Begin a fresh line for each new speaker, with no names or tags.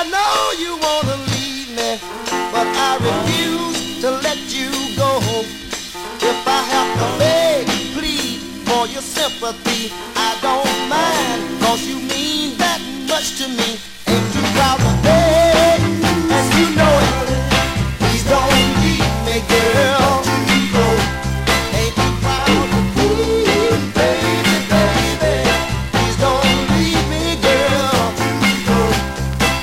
I know you wanna leave me, but I refuse to let you go. If I have to beg, plead for your sympathy, I don't mind, 'cause you mean that much to me.